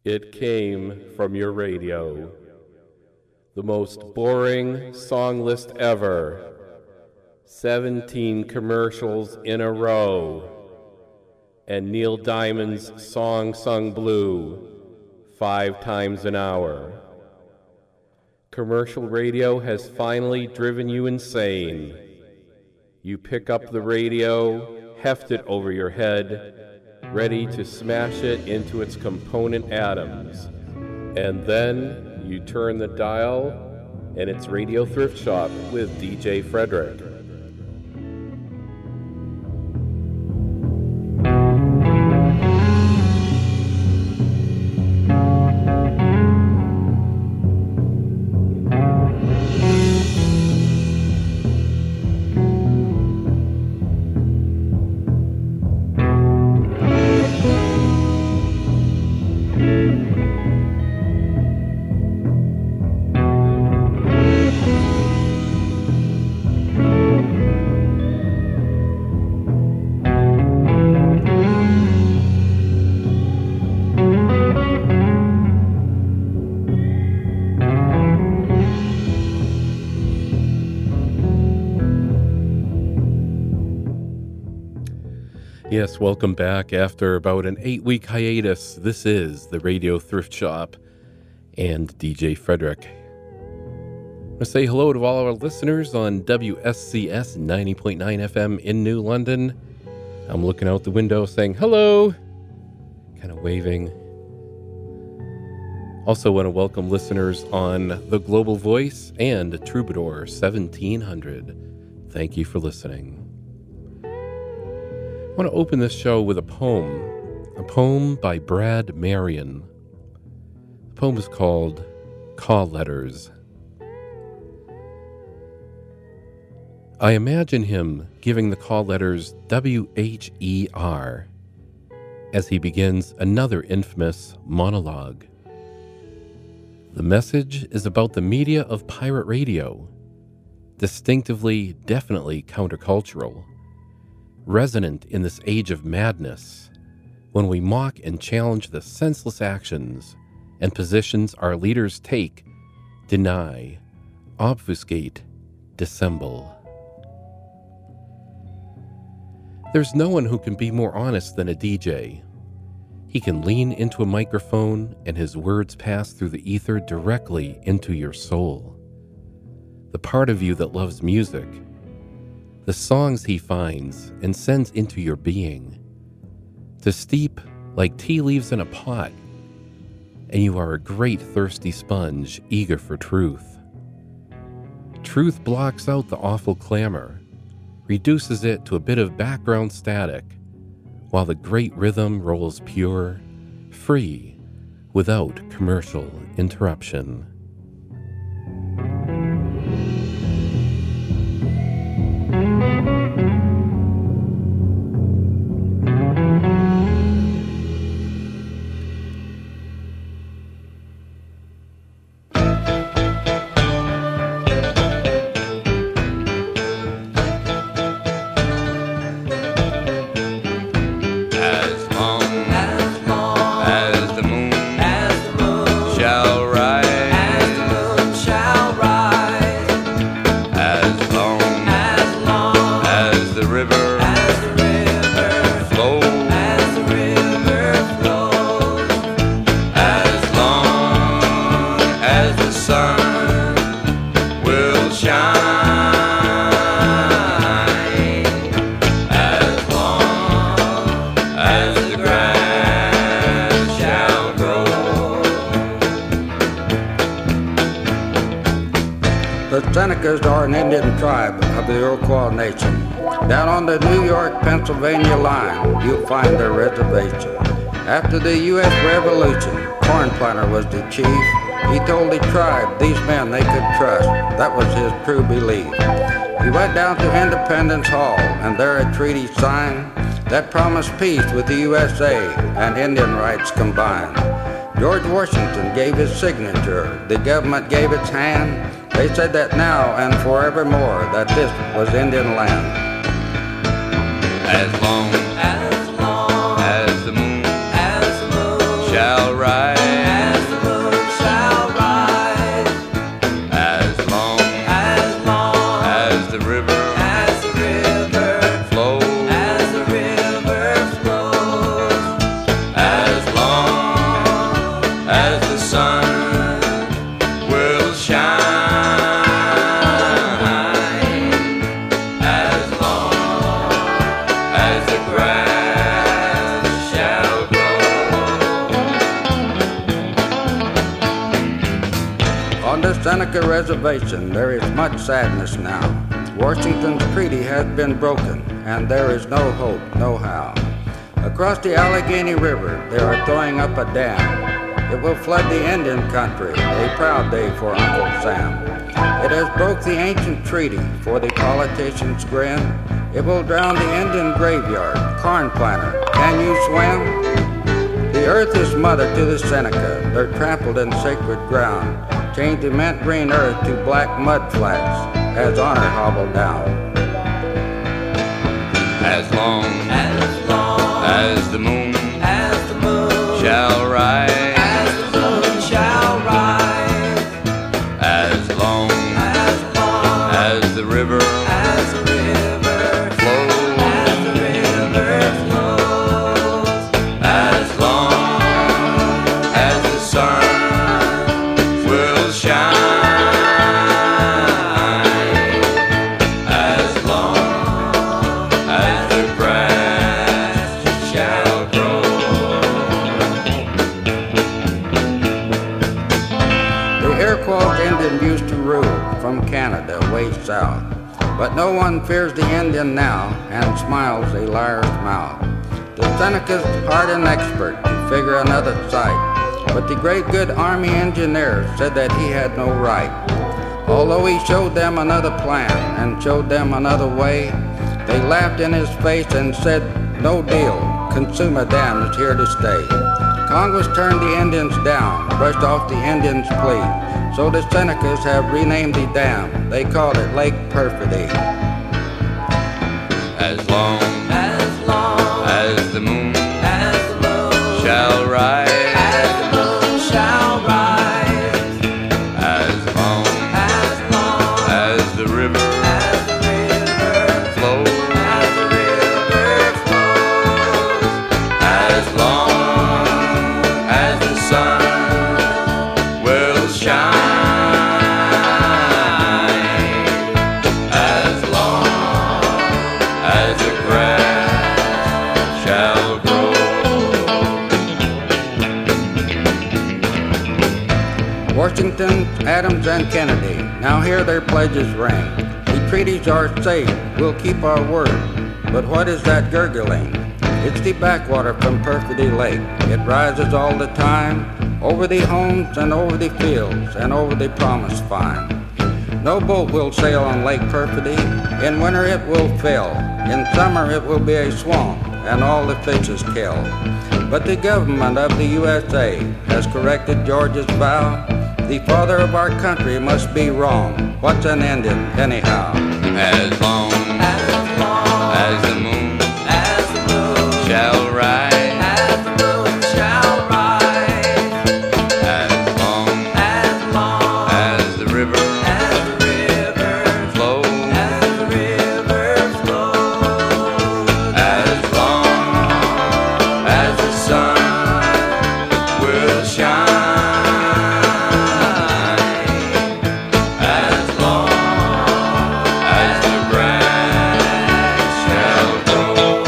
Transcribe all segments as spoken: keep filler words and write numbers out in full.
It came from your radio. The most boring song list ever. seventeen commercials in a row. And Neil Diamond's song sung blue five times an hour. Commercial radio has finally driven you insane. You pick up the radio, heft it over your head, ready to smash it into its component atoms. And then you turn the dial, and it's Radio Thrift Shop with D J Frederick. Yes, welcome back after about an eight-week hiatus. This is the Radio Thrift Shop and D J Frederick. I want to say hello to all our listeners on W S C S ninety point nine F M in New London. I'm looking out the window saying hello, kind of waving. Also want to welcome listeners on The Global Voice and Troubadour seventeen hundred. Thank you for listening. I want to open this show with a poem, a poem by Brad Marion. The poem is called Call Letters. I imagine him giving the call letters W H E R as he begins another infamous monologue. The message is about the media of pirate radio, distinctively, definitely countercultural, resonant in this age of madness, when we mock and challenge the senseless actions and positions our leaders take, deny, obfuscate, dissemble. There's no one who can be more honest than a D J. He can lean into a microphone and his words pass through the ether directly into your soul. The part of you that loves music, the songs he finds and sends into your being, to steep like tea leaves in a pot, and you are a great thirsty sponge eager for truth. Truth blocks out the awful clamor, reduces it to a bit of background static, while the great rhythm rolls pure, free, without commercial interruption. Senecas are an Indian tribe of the Iroquois Nation. Down on the New York-Pennsylvania line, you'll find their reservation. After the U S Revolution, Corn Planter was the chief. He told the tribe these men they could trust. That was his true belief. He went down to Independence Hall, and there a treaty signed that promised peace with the U S A and Indian rights combined. George Washington gave his signature. The government gave its hand. They said that now and forevermore that this was Indian land. As long as, long as the moon, as the moon shall rise, the Seneca Reservation, there is much sadness now. Washington's treaty has been broken, and there is no hope, no how. Across the Allegheny River, they are throwing up a dam. It will flood the Indian country, a proud day for Uncle Sam. It has broke the ancient treaty, for the politicians grin. It will drown the Indian graveyard, corn planter, can you swim? The earth is mother to the Seneca, they're trampled in sacred ground. Change the mint green earth to black mud flats, as honor hobbled down. As long As long as the moon as the moon shall rise, as the moon shall rise, as long as long as the river as the river flows, as the river flows, as long as the sun will shine, as long as the grass shall grow. The Iroquois Indian used to rule from Canada way south, but no one fears the Indian now and smiles a liar's mouth. The Seneca's hard and expert to figure another sight, but the great good army engineer said that he had no right. Although he showed them another plan and showed them another way, they laughed in his face and said, no deal, Consuma Dam is here to stay. Congress turned the Indians down, brushed off the Indians' plea, so the Senecas have renamed the dam. They called it Lake Perfidy. As long as long as the moon as the moon shall rise, as the moon shall rise, as long as long as the river as the river flows, as the river flows, as long as the sun will shine, as long as the grass shall grow. Washington, Adams, and Kennedy, now hear their pledges ring. The treaties are safe, we'll keep our word. But what is that gurgling? It's the backwater from Perfidy Lake. It rises all the time, over the homes and over the fields and over the promise fine. No boat will sail on Lake Perfidy. In winter it will fill. In summer it will be a swamp and all the fishes kill. But the government of the U S A has corrected George's vow. The father of our country must be wrong. What's an Indian anyhow? As long as long as the moon as the moon shall rise, as the moon shall rise, as long as long as the river as the river flows, as the river flows, as long as the sun will shine, as long as the grass shall grow.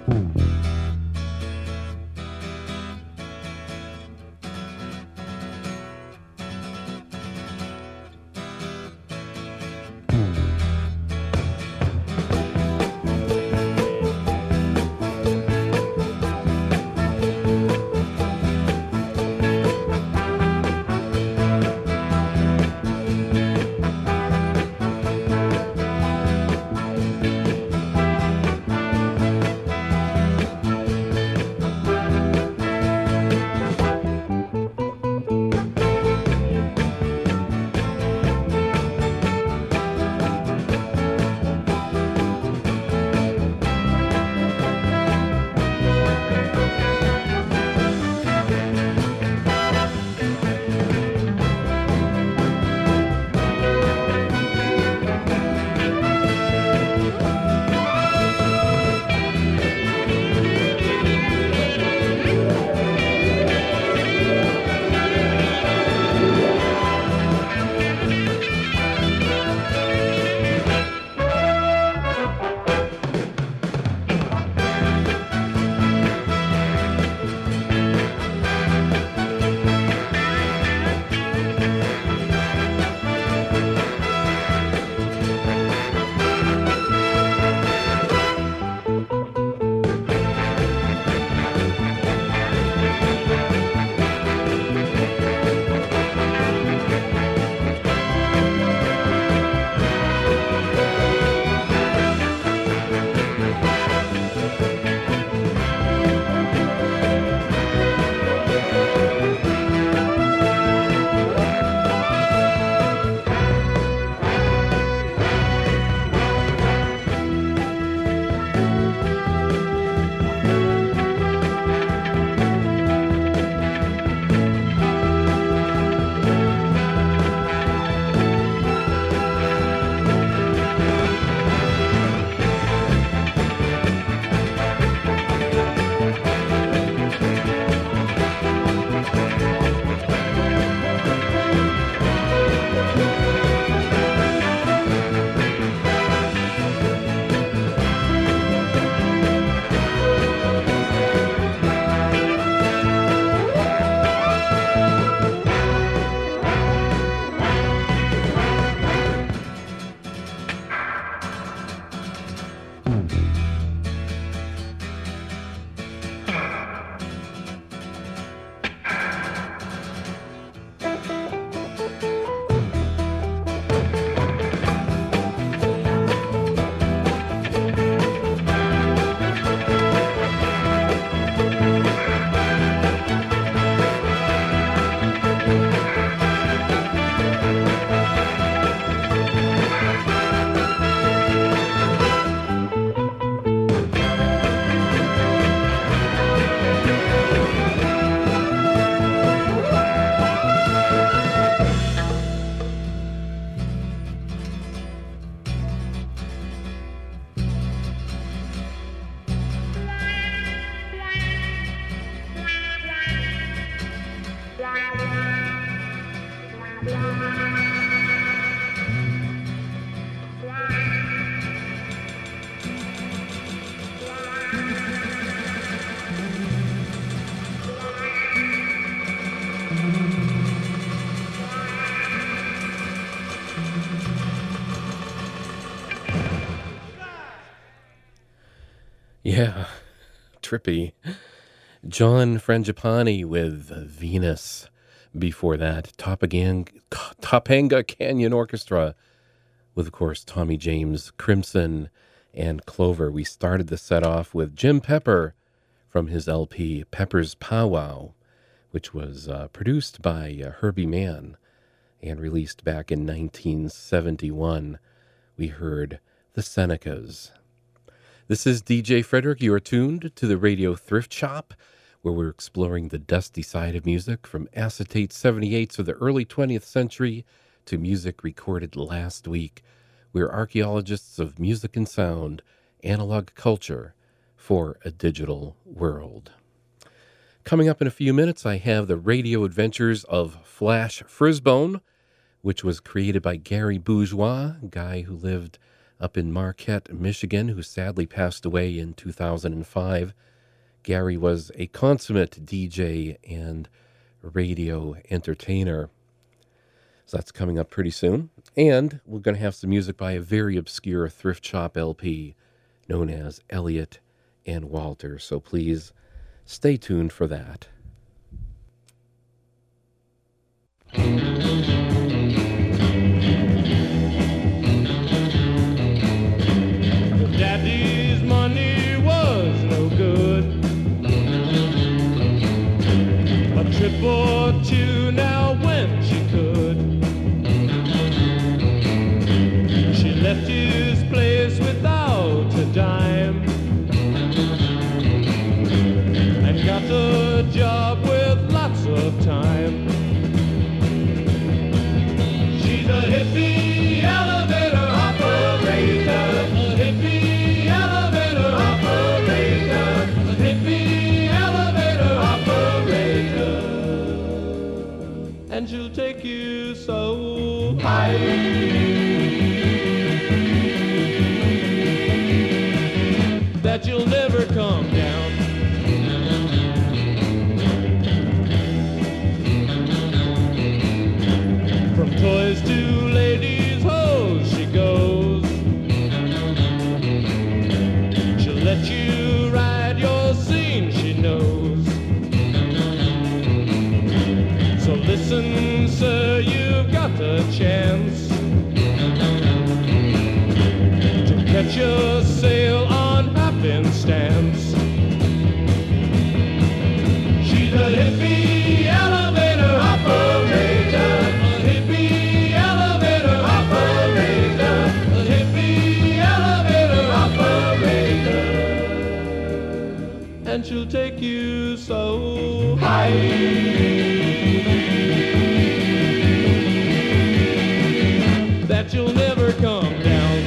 Yeah, trippy. John Frangipani with Venus. Before that, Topagang, Topanga Canyon Orchestra with, of course, Tommy James, Crimson, and Clover. We started the set off with Jim Pepper from his L P Pepper's Powwow, which was uh, produced by uh, Herbie Mann and released back in nineteen seventy-one. We heard the Senecas. This is D J Frederick. You are tuned to the Radio Thrift Shop, where we're exploring the dusty side of music from acetate seventy-eights of the early twentieth century to music recorded last week. We're archaeologists of music and sound, analog culture for a digital world. Coming up in a few minutes, I have the radio adventures of Flash Frisbone, which was created by Gary Bourgeois, a guy who lived up in Marquette, Michigan, who sadly passed away in two thousand five. Gary was a consummate D J and radio entertainer. So that's coming up pretty soon. And we're going to have some music by a very obscure thrift shop L P known as Elliot and Walter. So please stay tuned for that. Daddy's money was no good. A trip or two now when she could. She left his place without a dime and got a job with lots of time. She's a hippie elevator operator, a hippie elevator operator, a hippie elevator operator. And she'll take you so high that you'll never come down. From toys to ladies' hose she goes. She'll let you ride your scene, she knows. So listen, sir, you've got the chance to catch a sail on happenstance. She's a hippie elevator operator, a hippie elevator operator, a hippie elevator operator. And she'll take you so high that you'll never come down.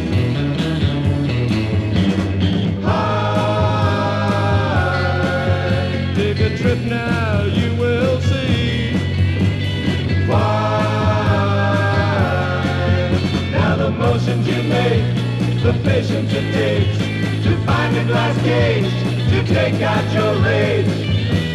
Take a trip now, you will see why. Now the motions you make, the patience it takes to find a glass cage to take out your rage.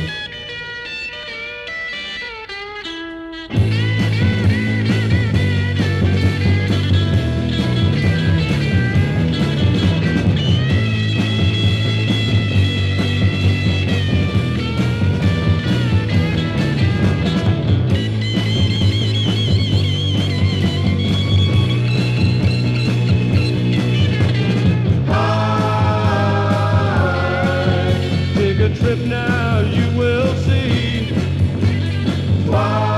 Trip now, you will see why.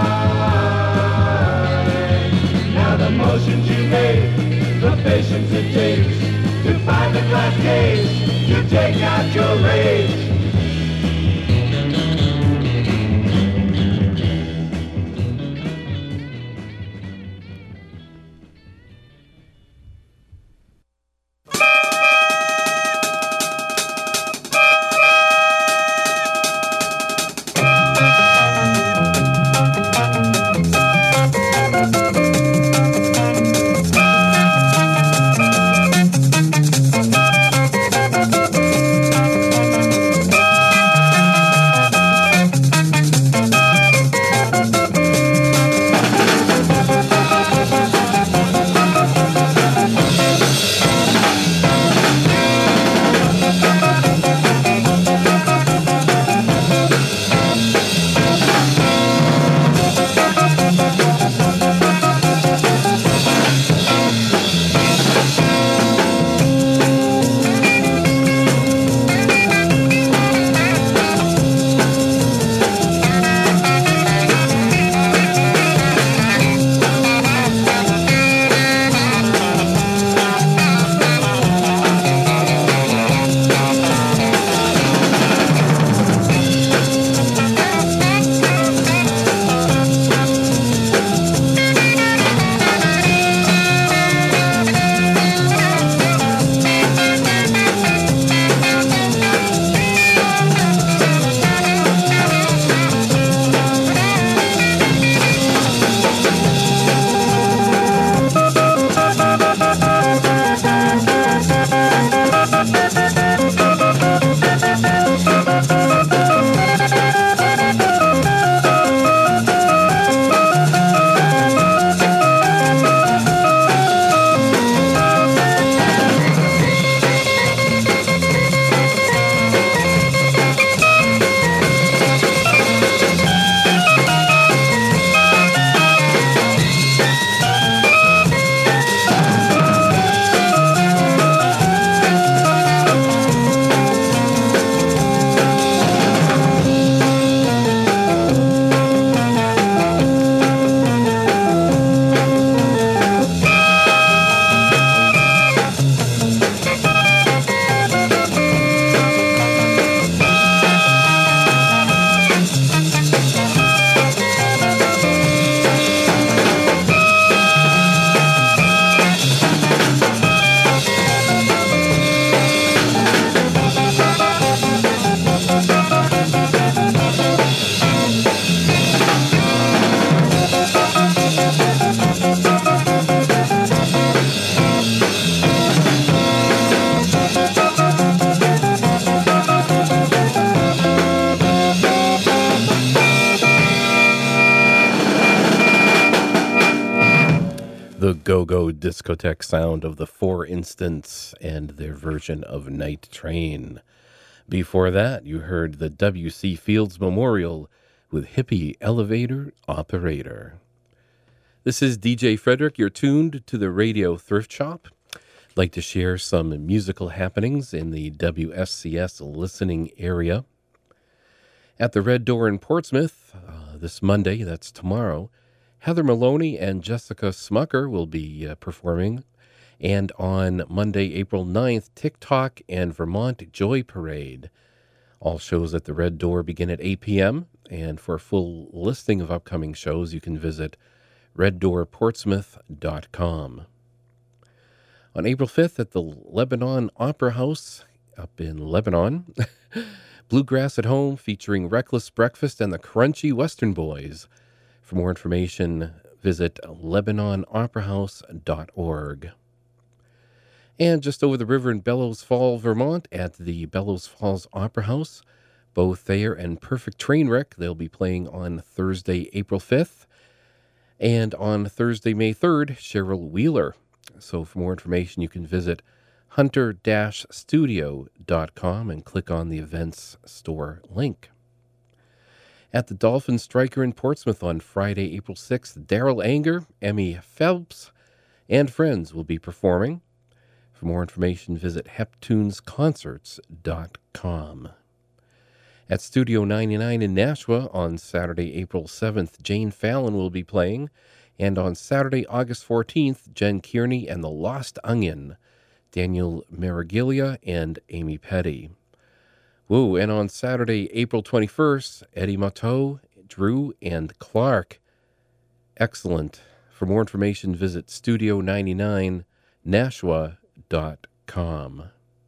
Now the motions you make, the patience it takes to find a glass cage to take out your rage. go-go discotheque sound of the Four Instants and their version of Night Train. Before that, you heard the W C Fields Memorial with Hippie Elevator Operator. This is D J Frederick. You're tuned to the Radio Thrift Shop. I'd like to share some musical happenings in the W S C S listening area. At the Red Door in Portsmouth, uh, this Monday, that's tomorrow, Heather Maloney and Jessica Smucker will be uh, performing. And on Monday, April ninth, TikTok and Vermont Joy Parade. All shows at the Red Door begin at eight p.m. And for a full listing of upcoming shows, you can visit red door portsmouth dot com. On April fifth at the Lebanon Opera House up in Lebanon, Bluegrass at Home featuring Reckless Breakfast and the Crunchy Western Boys. For more information, visit lebanon opera house dot org. And just over the river in Bellows Falls, Vermont, at the Bellows Falls Opera House, Bo Thayer and Perfect Trainwreck, they'll be playing on Thursday, April fifth. And on Thursday, May third, Cheryl Wheeler. So for more information, you can visit hunter dash studio dot com and click on the events store link. At the Dolphin Striker in Portsmouth on Friday, April sixth, Daryl Anger, Emmy Phelps, and friends will be performing. For more information, visit hep tunes concerts dot com. At Studio ninety-nine in Nashua on Saturday, April seventh, Jane Fallon will be playing. And on Saturday, August fourteenth, Jen Kearney and the Lost Onion, Daniel Mariglia and Amy Petty. Woo, and on Saturday, April twenty-first, Eddie Matteau, Drew, and Clark. Excellent. For more information, visit studio ninety-nine nashua dot com.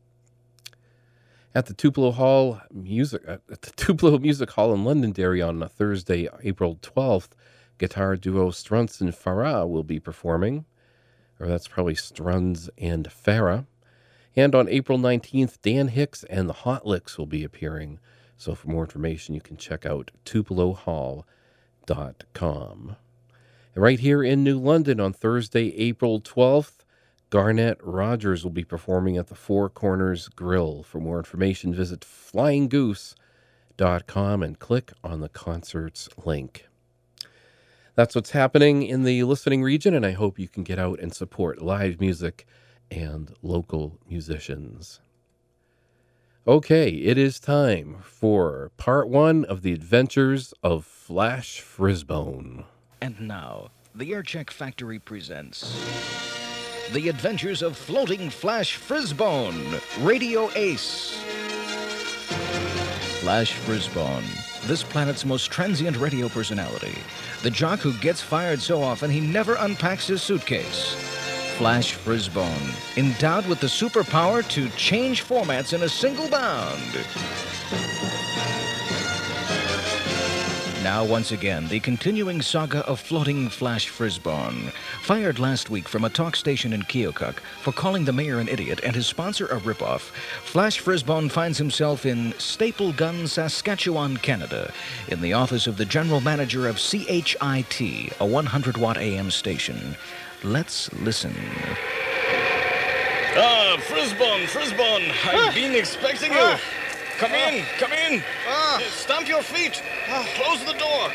At the Tupelo Hall Music at the Tupelo Music Hall in Londonderry on Thursday, April twelfth, guitar duo Strunz and Farah will be performing, or that's probably Strunz and Farah. And on April nineteenth, Dan Hicks and the Hot Licks will be appearing. So for more information, you can check out tupelo hall dot com. And right here in New London on Thursday, April twelfth, Garnett Rogers will be performing at the Four Corners Grill. For more information, visit flying goose dot com and click on the concerts link. That's what's happening in the listening region, and I hope you can get out and support live music and local musicians. Okay, it is time for part one of the adventures of Flash Frisbone. And now, the Aircheck Factory presents The Adventures of Floating Flash Frisbone, Radio Ace. Flash Frisbone, this planet's most transient radio personality. The jock who gets fired so often he never unpacks his suitcase. Flash Frisbone, endowed with the superpower to change formats in a single bound. Now, once again, the continuing saga of floating Flash Frisbone. Fired last week from a talk station in Keokuk for calling the mayor an idiot and his sponsor a ripoff, Flash Frisbone finds himself in Staple Gun, Saskatchewan, Canada, in the office of the general manager of C H I T, a one hundred watt A M station. Let's listen. Ah, Frisbone, Frisbone, I've been expecting you. Ah. Come in, come in. Ah. Stamp your feet. Close the door.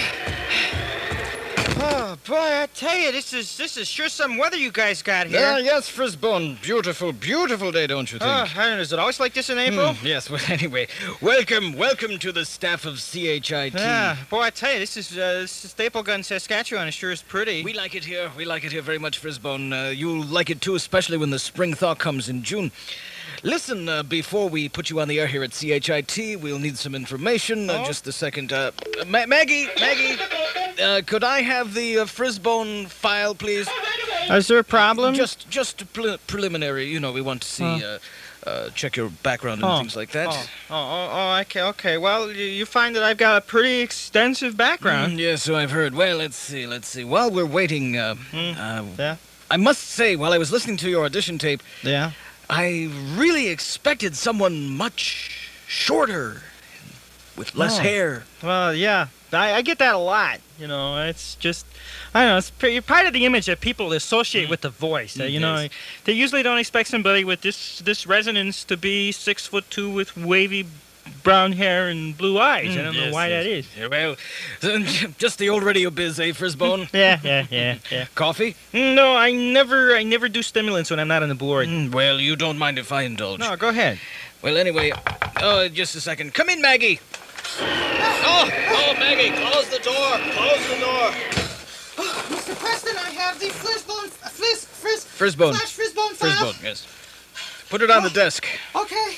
Oh, boy, I tell you, this is this is sure some weather you guys got here. Ah, yes, Frisbone. Beautiful, beautiful day, don't you think? Oh, I don't know, is it always like this in April? Hmm, yes, well, anyway, welcome, welcome to the staff of C H I T. Yeah, boy, I tell you, this is, uh, this is Staple Gun, Saskatchewan. It sure is pretty. We like it here. We like it here very much, Frisbone. Uh, you'll like it too, especially when the spring thaw comes in June. Listen, uh, before we put you on the air here at C H I T, we'll need some information. Uh, Oh? Just a second. Uh, Ma- Maggie, Maggie, uh, could I have the uh, Frisbone file, please? Is there a problem? Just, just a pre- preliminary. You know, we want to see, uh, uh, check your background and Oh. things like that. Oh, oh, oh, oh, okay, okay. Well, you, you find that I've got a pretty extensive background. Mm, yes, so I've heard. Well, let's see, let's see. While we're waiting, uh, Mm. uh, Yeah, I must say, while I was listening to your audition tape, yeah. I really expected someone much shorter, with less Oh. hair. Well, yeah, I, I get that a lot. You know, it's just, I don't know, it's pretty, part of the image that people associate with the voice. Uh, you know, Yes. they usually don't expect somebody with this this resonance to be six foot two with wavy brown hair and blue eyes. I don't know Yes, why yes. that is. Yeah, well, just the old radio biz, eh, Frisbone? Yeah, yeah, yeah, yeah. Coffee? No, I never, I never do stimulants when I'm not on the board. Mm, well, you don't mind if I indulge. No, go ahead. Well, anyway, oh, just a second. Come in, Maggie. Oh, oh, Maggie, close the door. Close the door. Mister Preston, I have the Frisbone, Frizz, Frizz, Frisbone. Flash Frisbone file. Frisbone, yes. Put it on the desk. Okay.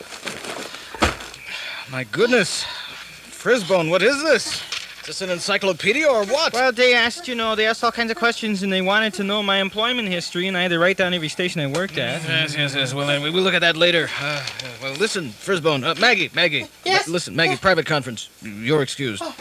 My goodness. Frisbone, what is this? Is this an encyclopedia or what? Well, they asked, you know, they asked all kinds of questions, and they wanted to know my employment history, and I had to write down every station I worked at. Yes, yes, yes. Well, anyway, we'll look at that later. Uh, well, listen, Frisbone. Uh, Maggie, Maggie. Yes? L- listen, Maggie, private conference. You're excused. Oh.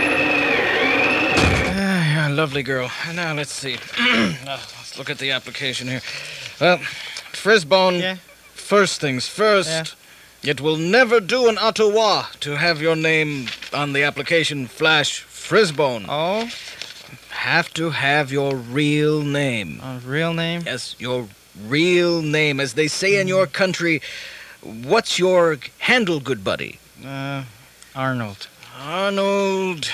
Ah, yeah, lovely girl. Now, let's see. Now, let's look at the application here. Well, Frisbone, Yeah. first things first. Yeah. It will never do in Ottawa to have your name on the application Flash Frisbone. Oh, Have to have your real name. a real name? Yes, your real name. As they say in your country, what's your handle, good buddy? Uh, Arnold. Arnold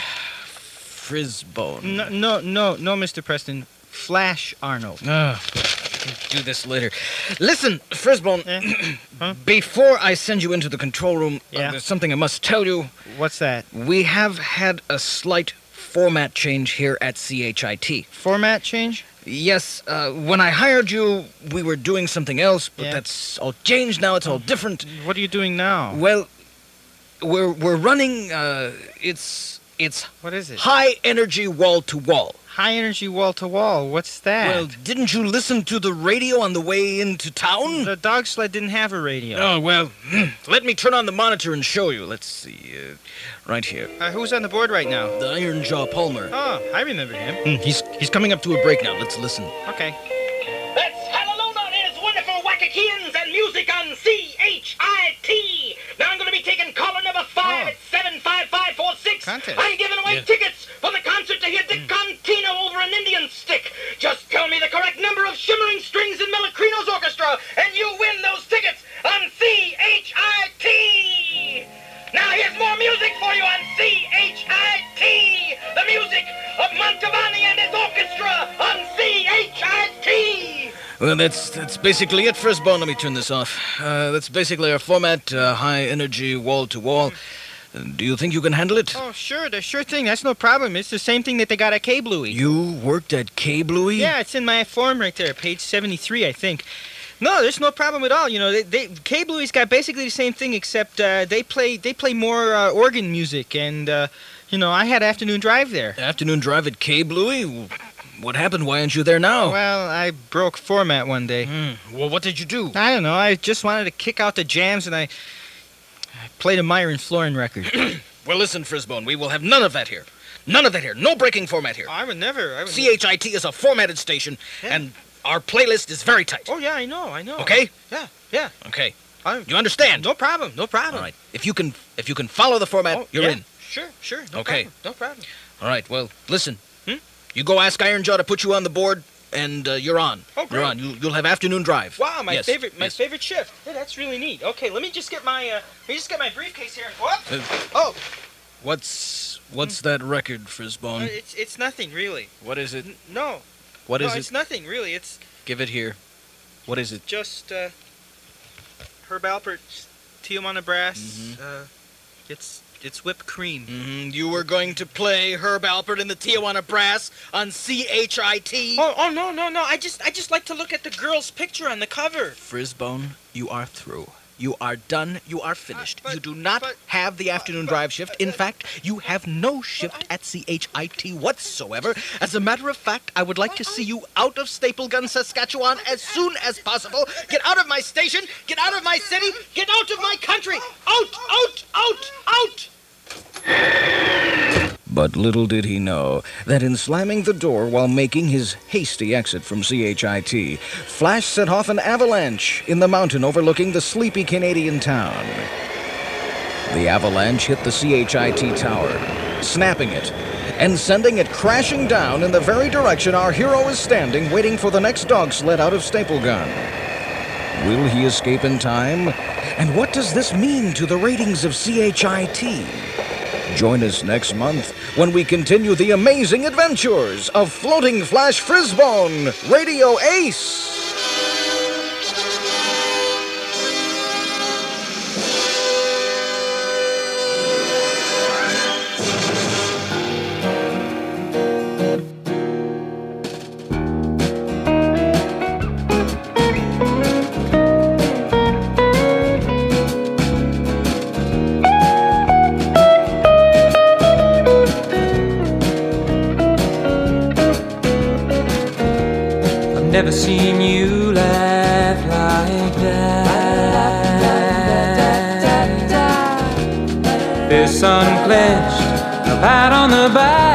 Frisbone. No, no, no, no, Mister Preston. Flash Arnold. Ah, I can do this later. Listen, Frisbone, Yeah. Huh? before I send you into the control room, uh, Yeah. there's something I must tell you. What's that? We have had a slight format change here at C H I T. Format change? Yes, uh, when I hired you, we were doing something else, but Yeah. that's all changed now. It's all different. What are you doing now? Well, we're we're running. Uh, it's it's What is it? high energy wall to wall. High energy wall to wall. What's that? Well, didn't you listen to the radio on the way into town? the dog sled didn't have a radio. Oh well, let me turn on the monitor and show you. Let's see, uh, right here. Uh, who's on the board right now? The Iron Jaw Palmer. Oh, I remember him. Hmm, he's he's coming up to a break now. Let's listen. Okay. That's Hallelujah and his wonderful Wackakeans and music on C H I T. Now I'm going to be taking caller number five Oh. at seven five five four six. Contest. I'm giving away Yeah. tickets for the concert to hear Dick Contino over an Indian stick. Just tell me the correct number of shimmering strings in Melacrino's orchestra, and you win those tickets on C H I T. Now here's more music for you on C H I T. The music of Mantovani and his orchestra on C H I T. Well, that's that's basically it, Frisbone. Let me turn this off. Uh, that's basically our format, uh, high energy, wall to wall. Uh, Do you think you can handle it? Oh, sure, the sure thing. That's no problem. It's the same thing that they got at K Bluey. You worked at K Bluey? Yeah, it's in my form right there, page seventy-three, I think. No, there's no problem at all. You know, they, they K Bluey's got basically the same thing, except uh, they play they play more uh, organ music, and uh, you know, I had afternoon drive there. Afternoon drive at K Bluey? What happened? Why aren't you there now? Well, I broke format one day. Hmm. Well, what did you do? I don't know. I just wanted to kick out the jams, and I, I played a Myron Florin record. Well, listen, Frisbone, we will have none of that here. None of that here. No breaking format here. I would never. I would C H I T is a formatted station, Yeah. and our playlist is very tight. Oh yeah, I know. I know. Okay? Yeah. Yeah. Okay. I, You understand? no problem. No problem. All right. If you can, if you can follow the format, Oh, you're yeah. in. Sure. Sure. No Okay. problem. No problem. All right. Well, listen. Hmm? You go ask Iron Jaw to put you on the board, and uh, you're on. Oh, great. You're on. You, you'll have afternoon drive. Wow, my Yes, favorite, my yes. favorite shift. Yeah, that's really neat. Okay, let me just get my, uh, let me just get my briefcase here. What? Uh, Oh, What's what's that record, Frisbone? uh, it's it's nothing really. What is it? N- no, What no, is it's it? nothing really. It's Give it here. What is it? just uh, Herb Alpert's Tijuana Brass. Mhm. Uh, it's it's whipped cream. Mm-hmm. You were going to play Herb Alpert in the Tijuana Brass on C H I T. Oh, oh no, no, no! I just I just like to look at the girl's picture on the cover. Frisbone, you are through. You are done. You are finished. Uh, but- you do not but- have the afternoon but- drive shift. In fact, you have no shift at C H I T whatsoever. As a matter of fact, I would like to see you out of Staple Gun, Saskatchewan as soon as possible. Get out of my station. Get out of my city. Get out of my country. Out, out, out, out. But little did he know that in slamming the door while making his hasty exit from C H I T, Flash set off an avalanche in the mountain overlooking the sleepy Canadian town. The avalanche hit the C H I T tower, snapping it and sending it crashing down in the very direction our hero is standing, waiting for the next dog sled out of Staple Gun. Will he escape in time? And what does this mean to the ratings of C H I T? Join us next month when we continue the amazing adventures of Floating Flash Frisbone, Radio Ace. Never seen you laugh like that. Fist unclenched, a pat on the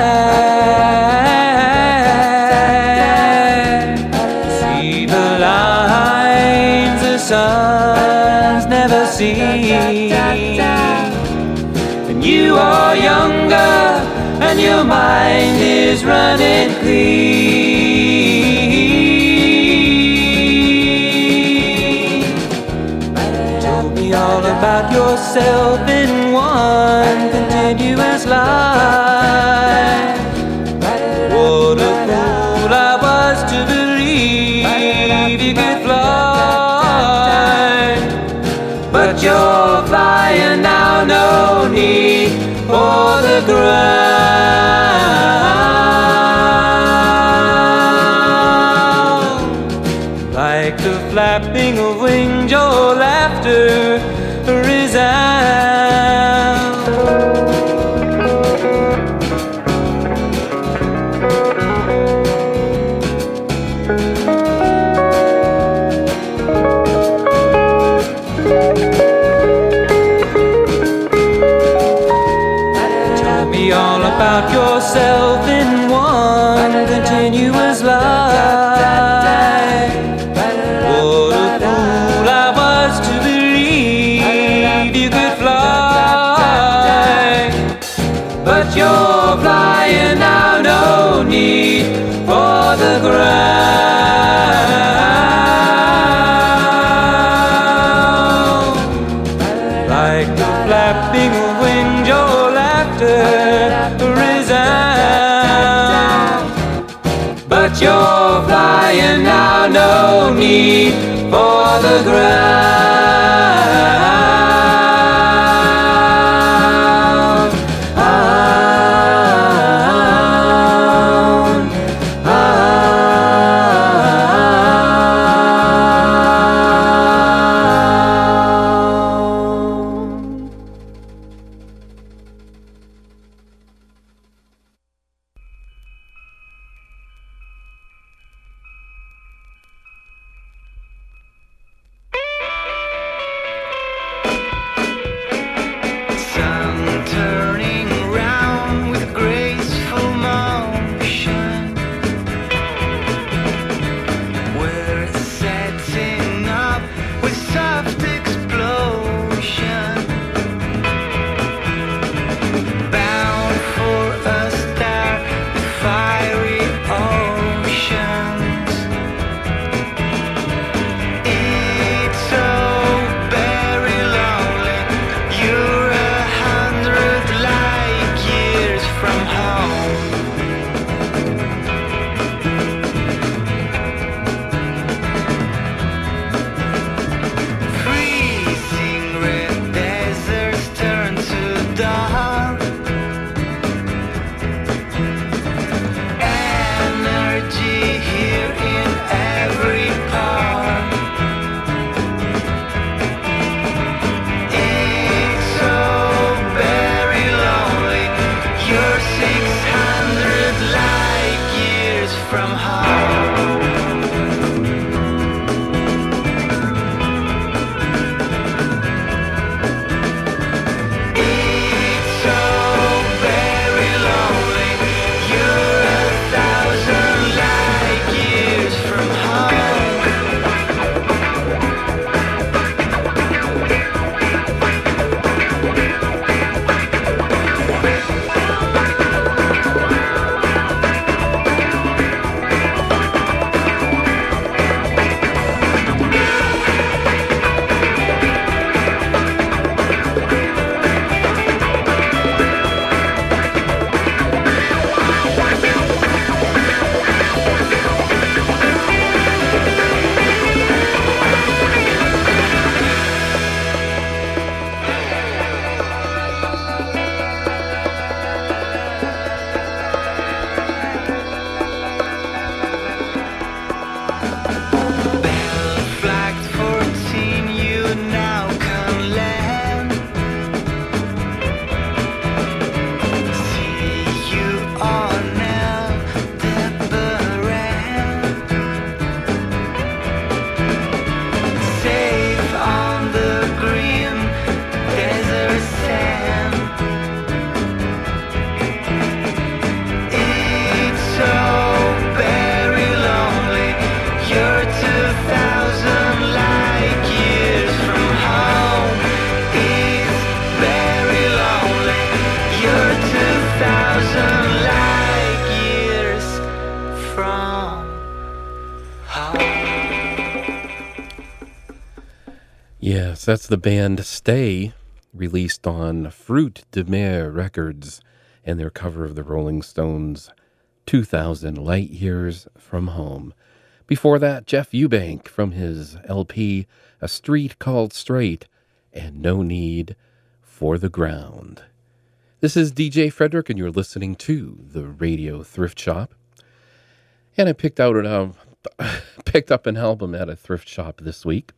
back. See the lines the sun's never seen. And you are younger, and your mind is running clean. All about yourself in one continuous line. What a fool I was to believe you could fly. But you're flying now, no need for the ground. Like the flapping of wings, your laughter resound. Tell me all about yourself in one continuous line. You're flying now, no need for the ground. Like the flapping of wind, your laughter resound. But you're flying now, no need for the ground. Yes, that's the band Stay, released on Fruit de Mer Records, and their cover of the Rolling Stones' two thousand Light Years from Home. Before that, Jeff Eubank from his L P, A Street Called Straight, and No Need for the Ground. This is D J Frederick, and you're listening to the Radio Thrift Shop. And I picked out an, uh, picked up an album at a thrift shop this week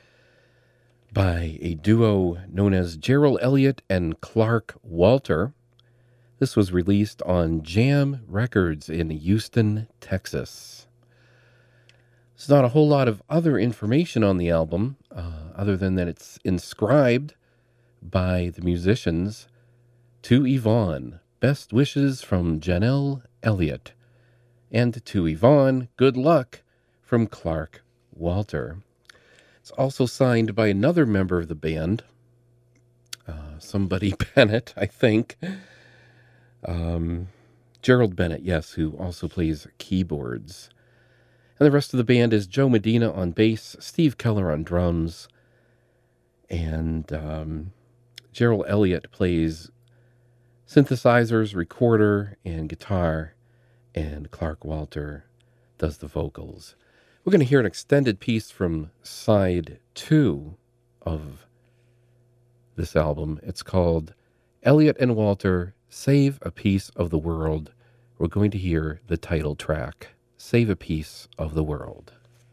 by a duo known as Gerald Elliott and Clark Walter. This was released on Jam Records in Houston, Texas. There's not a whole lot of other information on the album, uh, other than that it's inscribed by the musicians to Yvonne. Best wishes from Janelle Elliott. And to Yvonne, good luck from Clark Walter. It's also signed by another member of the band, uh, somebody Bennett, I think. Um, Gerald Bennett, yes, who also plays keyboards. And the rest of the band is Joe Medina on bass, Steve Keller on drums, and um, Gerald Elliott plays synthesizers, recorder, and guitar, and Clark Walter does the vocals. We're going to hear an extended piece from side two of this album. It's called Elliott and Walter Save a Piece of the World. We're going to hear the title track, Save a Piece of the World.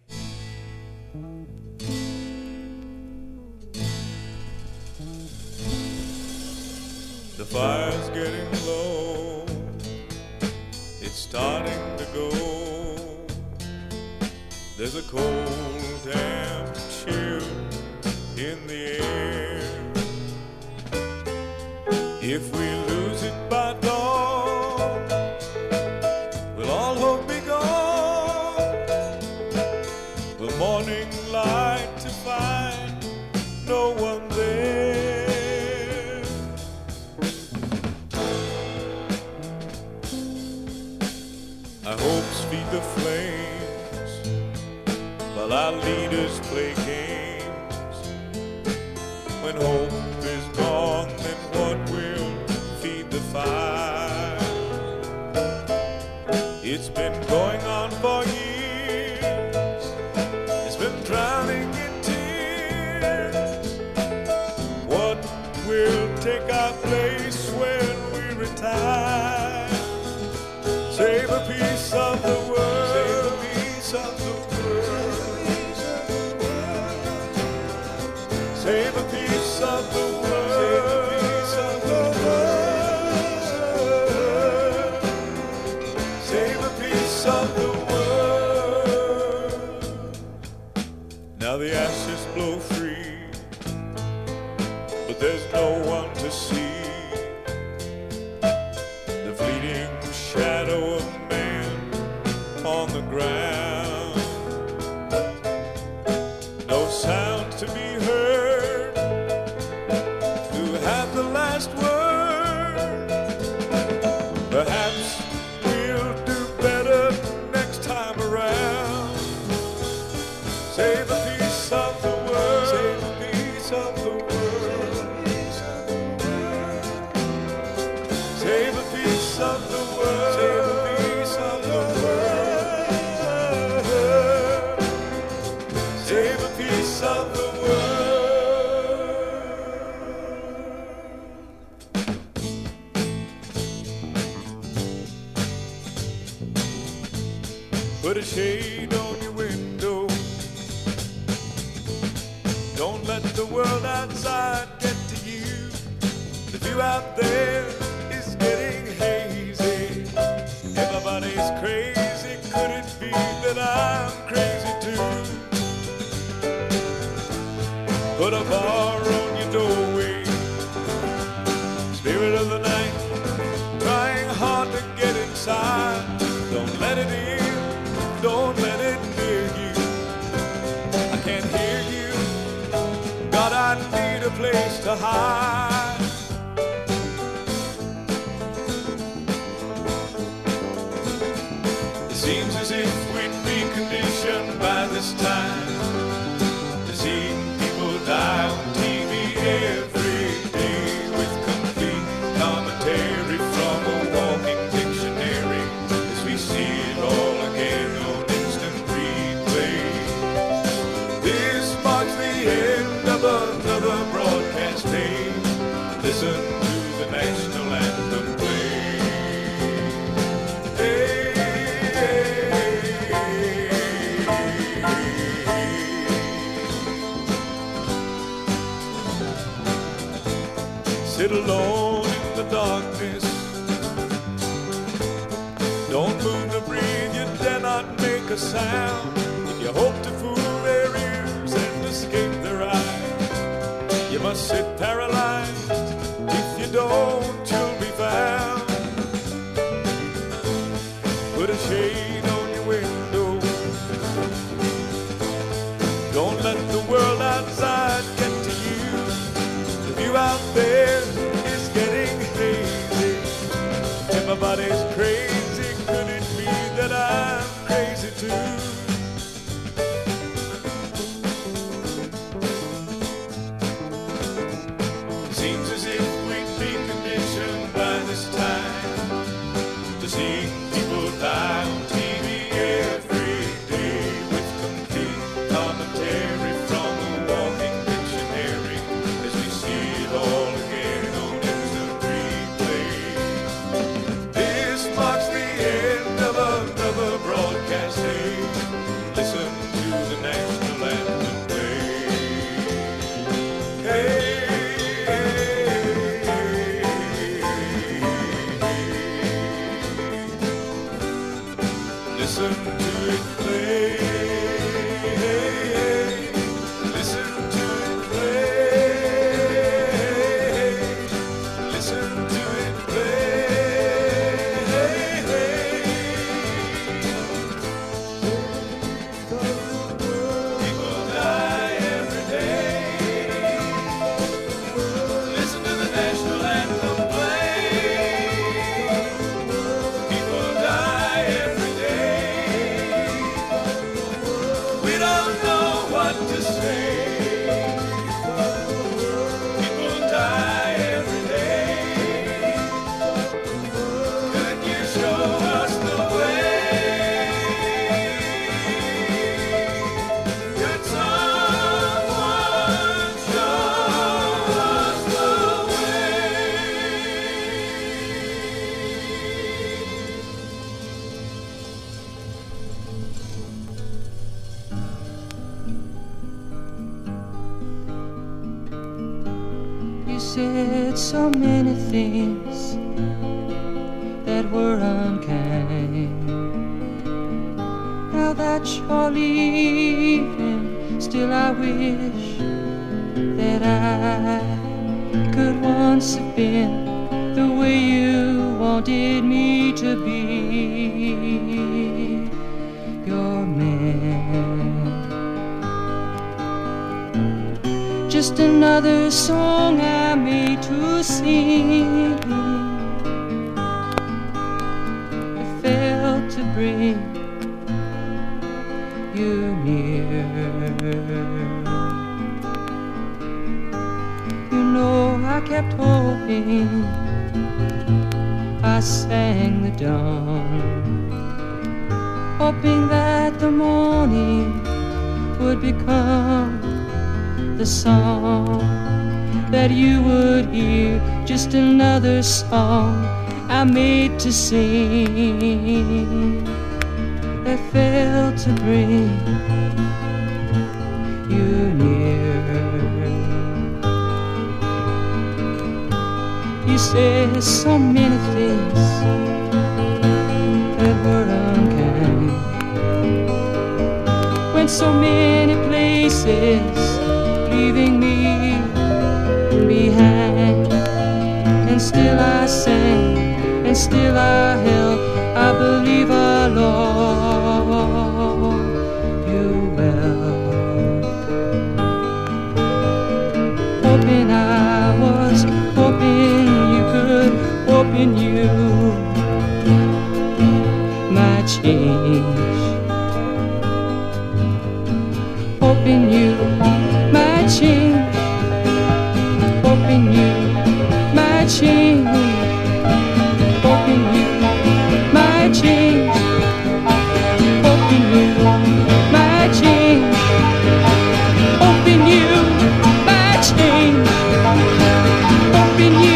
The fire's getting low, it's starting to go. There's a cold, damp chill in the air. If we lose it by dawn, will all hope be gone? The morning light to find no one there. Our hopes feed the flames while our leaders play games. When hope is gone, then what will feed the fire? It's been going on for years. It's been drowning in tears. What will take our place when we retire? Save a piece of the world. Save a piece of the world. Save a piece of the world. Save a piece of the world. Now the ashes blow free, but there's no one to see the fleeting shadow of man on the ground. No sound to be heard. Who had the last word? Perhaps we'll do better next time around. Save a piece of the world. Save a piece of the world. Save a piece of the world. Save a piece of the world. Save a piece of the world. Put a shade on your window. Don't let the world outside get to you. The view out there is getting hazy. Everybody's crazy. Could it be that I'm crazy too? Put a bar on your doorway. Spirit of the night, trying hard to get inside. Don't let it in. Don't let it near you. I can't hear you. God, I need a place to hide. It seems as if we'd be conditioned by this time to see people die listen to the national anthem play. Hey, hey, hey. Sit alone in the darkness. Don't move to breathe, you dare not make a sound. If you hope to fool their ears and escape their eyes, you must sit paralyzed. If you don't, you'll be found. Put a shade on your window. Don't let the world outside get to you. The view out there is getting hazy. Everybody's crazy. Could it be that I'm crazy too? Seems as if we'd be conditioned by this time to see people die on T V every day with complete commentary from a walking dictionary as we see it all again on instant replay. This marks the end of another broadcast day. Listen to the national anthem play. Hey. Listen to it play. Listen to it play. Listen to it play. People die every day. Listen to the national anthem play. People die every day. We don't know what to say. People die every day. Could you show us the way? Could someone show us the way? You said so many things that were unkind. Now that you're leaving, still I wish that I could once have been the way you wanted me to be. Your man. Just another song I made to sing. I failed to bring you near. You know I kept hoping. I sang the dawn, hoping that the morning would become the song that you would hear. Just another song I made to sing. That failed to bring you near. You said so many things that were unkind. Went so many places, leaving me behind. And still I sang, and still I held. I believe I love you well. Hoping I was, hoping you could, hoping you might change. Hoping you might change. Hoping you might change. Hoping you might change. Hoping you might change. Hoping you might change. Hoping you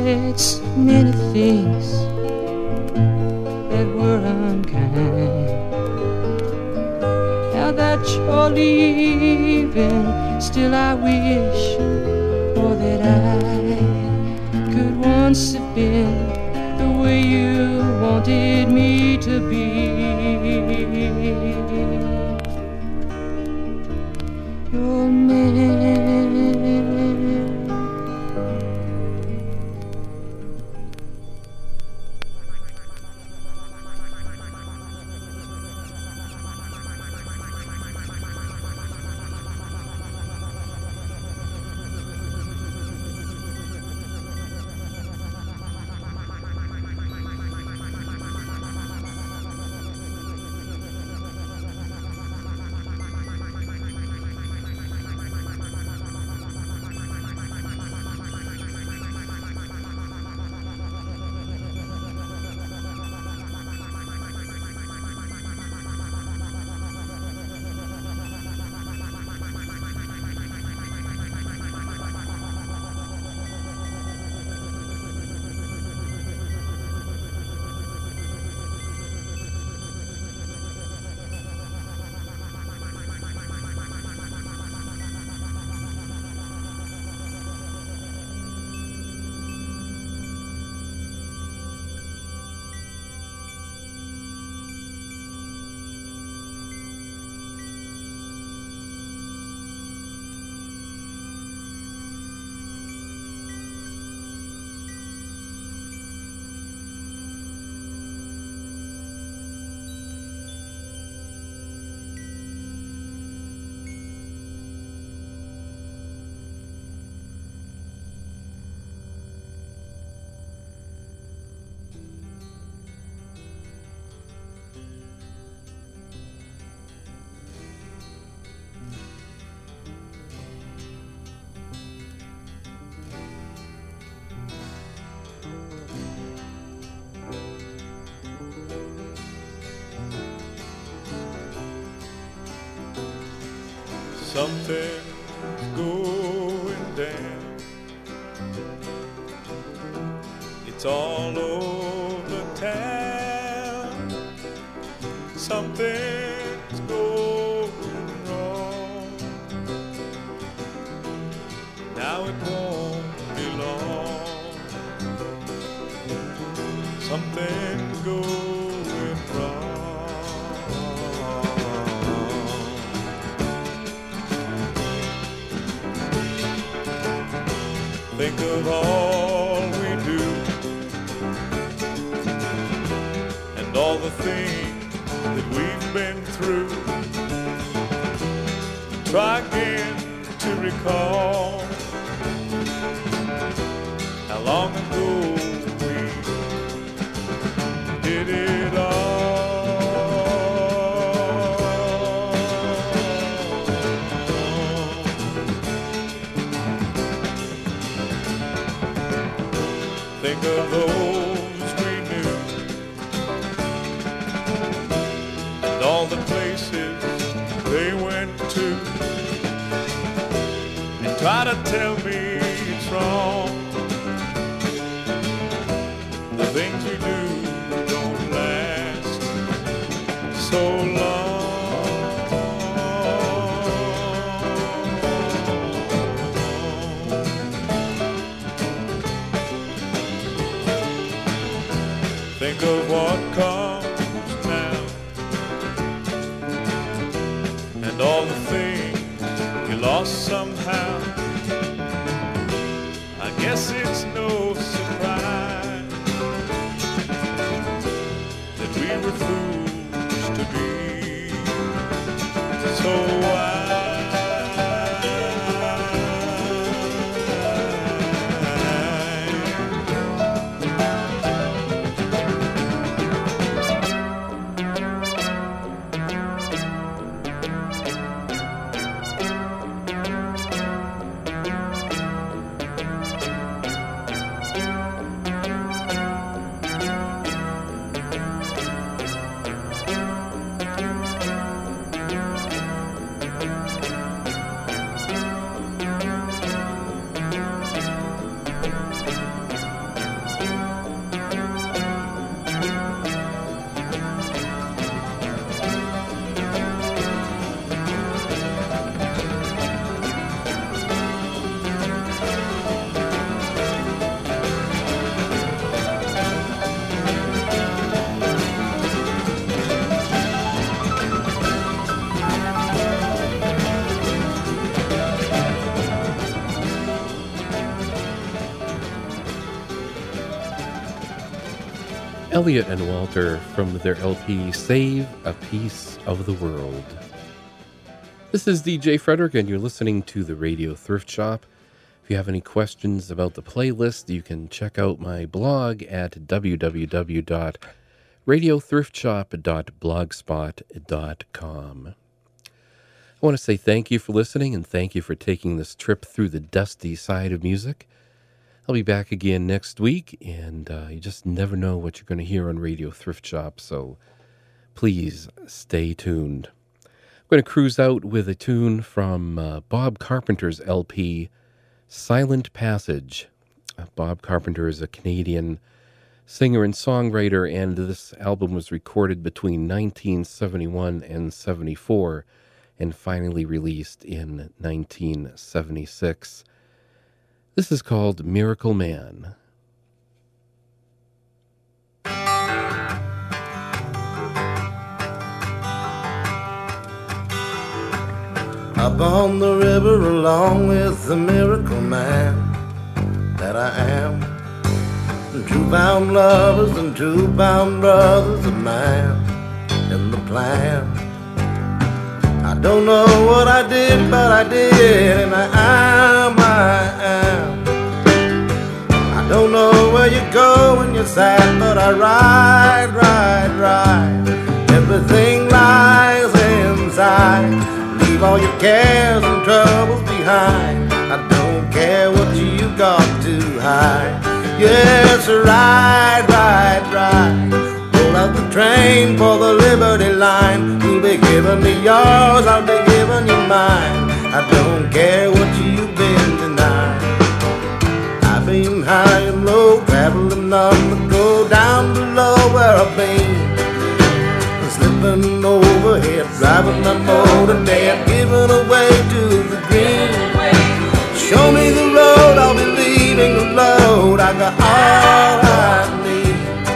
said so many things that were unkind. Now that you're leaving, still I wish, oh, that I could once have been the way you wanted me to be. Your man. Something's going down. It's all over town. Something's going wrong. Now it won't be long. Something's going wrong. Think of all we do and all the things that we've been through. Try again to recall how long ago we did it all. Think of those we knew and all the places they went to, and try to tell me it's wrong. The things we do don't last so long. Think of what comes now and all the things you lost somehow. I guess it's no surprise that we were fools to be so wise. Elliot and Walter from their L P Save a Piece of the World. This is D J Frederick, and you're listening to the Radio Thrift Shop. If you have any questions about the playlist, you can check out my blog at w w w dot radio thrift shop dot blogspot dot com. I want to say thank you for listening, and thank you for taking this trip through the dusty side of music. I'll be back again next week, and uh, you just never know what you're going to hear on Radio Thrift Shop, so please stay tuned. I'm going to cruise out with a tune from uh, Bob Carpenter's L P, Silent Passage. Uh, Bob Carpenter is a Canadian singer and songwriter, and this album was recorded between nineteen seventy-one and seventy-four, and finally released in nineteen seventy-six. This is called Miracle Man. Up on the river along with the miracle man that I am, and two bound lovers and two bound brothers of mine in the plan. I don't know what I did, but I did, and I am, I am. I don't know where you go when you're sad, but I ride, ride, ride. Everything lies inside. Leave all your cares and troubles behind. I don't care what you got to hide. Yes, ride, ride, ride. Pull out the train for the Liberty line. You'll be giving me yours, I'll be giving you mine. I don't care what you've been denied. I've been high and low, traveling on the go, down below where I've been. Slipping overhead, driving my motor dead, giving away to the green. Show me the road, I'll be leaving the load. I got all I need.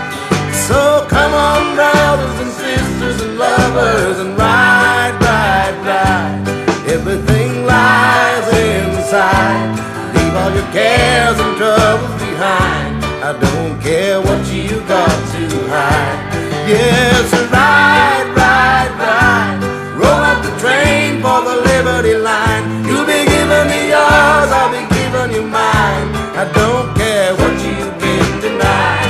So come on, brothers and sisters and lovers, and ride, ride, ride. Everything lies inside. Leave all your cares and troubles behind. I don't care what you got to hide. Yes, ride, ride, ride. Roll up the train for the Liberty line. You'll be giving me yours, I'll be giving you mine. I don't care what you've been denied.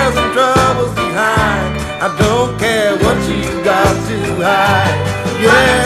I don't care what you got to hide. Yeah.